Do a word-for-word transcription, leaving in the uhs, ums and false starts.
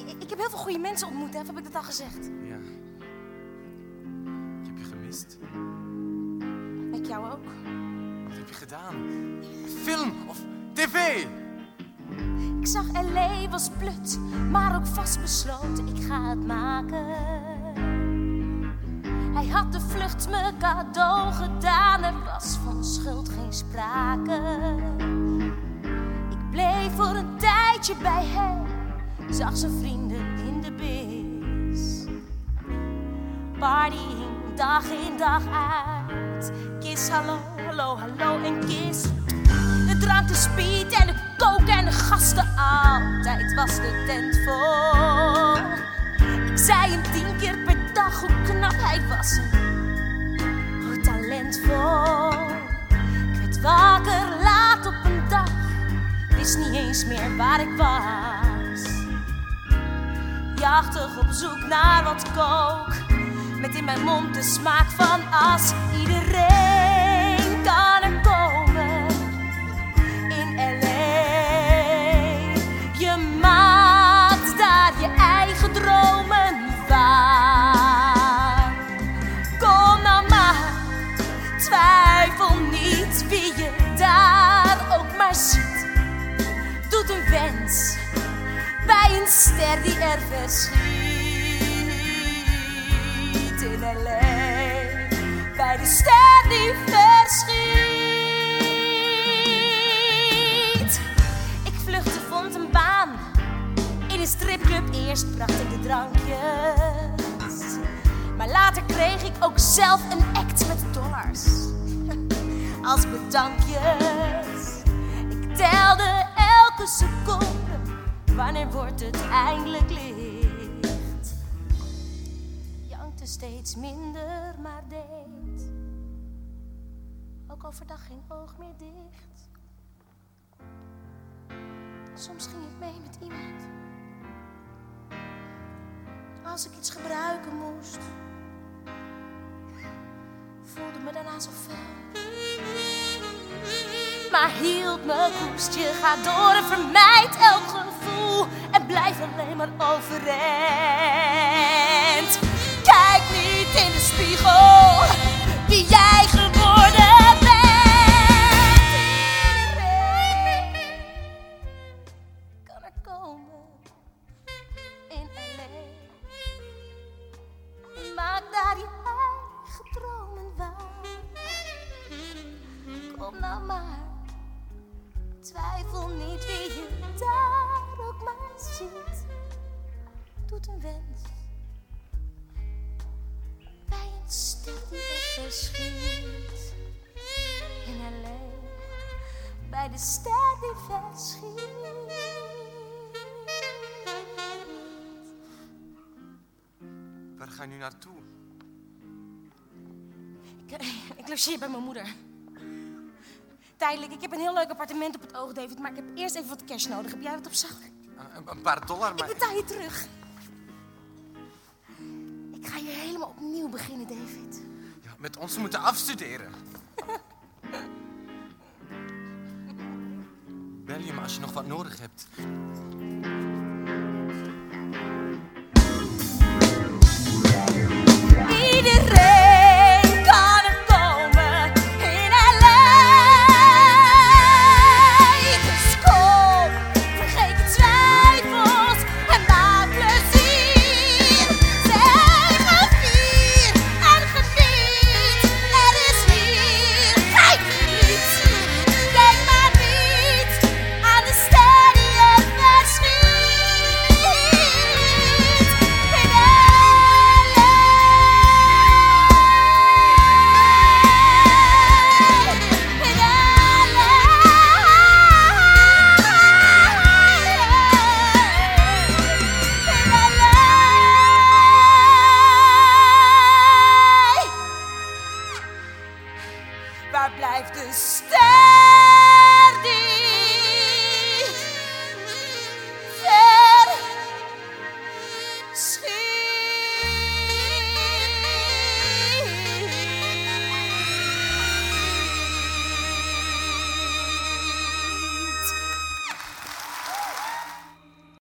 ik, ik heb heel veel goede mensen ontmoet, hè? Of heb ik dat al gezegd? Ja. Ik heb je gemist. Ik jou ook. Wat heb je gedaan? Film of tv? Ik zag L A was blut, maar ook vastbesloten, ik ga het maken. Hij had de vlucht me cadeau gedaan, er was van schuld geen sprake. Ik bleef voor een tijdje bij hem, zag zijn vrienden in de bis. Partying dag in dag uit, kiss, hallo, hallo, hallo en kiss. De drank, de speed en de coke en de gasten, altijd was de tent vol. Ik zei hem tien keer per dag hoe knap hij was, hoe talentvol. Ik werd wakker laat op een dag, wist niet eens meer waar ik was. Jachtig op zoek naar wat kook, met in mijn mond de smaak van as. Iedereen kan er komen in L A. Je maakt daar je eigen dromen waar. Kom nou maar, twijfel niet wie je daar ook maar ziet. Doet een wens bij een ster die er verschiet in L A. Bij de ster die verschiet. Ik vluchtte, vond een baan in een stripclub. Eerst bracht ik de drankjes, maar later kreeg ik ook zelf een act met dollars als bedankjes. Ik telde elke seconde, wanneer wordt het eindelijk licht? Jankte steeds minder, maar deed ook overdag geen oog meer dicht. Soms ging ik mee met iemand als ik iets gebruiken moest. Voelde me daarna zo vuil, maar hield me koest. Je gaat door en vermijdt elk gevoel en blijf alleen maar overeind. Kijk niet in de spiegel wie jij geworden bent. Iedereen kan er komen in L A. Maak daar je eigen dromen waar. Kom nou maar, twijfel niet wie je daar ook maar ziet. Doet een wens bij een ster die er verschiet in L A. Bij de ster die verschiet. Waar ga je nu naartoe? Ik, ik logeer bij mijn moeder. Tijdelijk, ik heb een heel leuk appartement op het oog, David, maar ik heb eerst even wat cash nodig. Heb jij wat op zak? Een, een paar dollar, maar... Ik betaal je terug. Ik ga hier helemaal opnieuw beginnen, David. Ja, met ons moeten afstuderen. Bel je me als je nog wat nodig hebt.